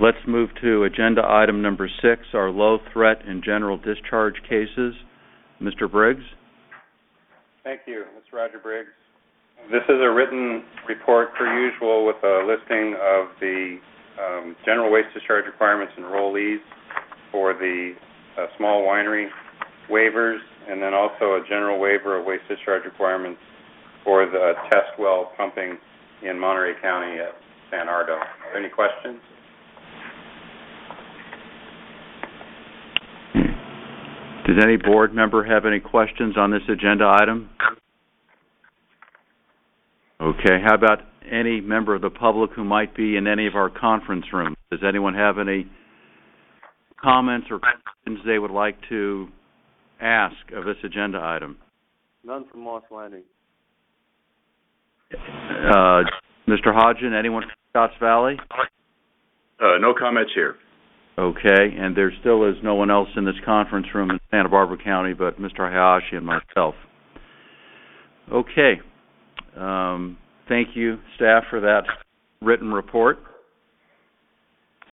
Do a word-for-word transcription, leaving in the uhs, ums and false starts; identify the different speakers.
Speaker 1: Let's move to agenda item number six, our low threat and general discharge cases. Mister Briggs.
Speaker 2: Thank you. It's Roger Briggs. This is a written report, per usual, with a listing of the um, general waste discharge requirements and enrollees for the uh, small winery waivers, and then also a general waiver of waste discharge requirements for the test well pumping in Monterey County at San Ardo. Are there any questions?
Speaker 1: Does any board member have any questions on this agenda item? Okay, how about any member of the public who might be in any of our conference rooms? Does anyone have any comments or questions they would like to ask of this agenda item?
Speaker 3: None from Moss Landing.
Speaker 1: Uh, Mister Hodgin, anyone from Scotts Valley?
Speaker 4: Uh, no comments here.
Speaker 1: Okay, and there still is no one else in this conference room in Santa Barbara County but Mister Hayashi and myself. Okay. Um, thank you, staff, for that written report.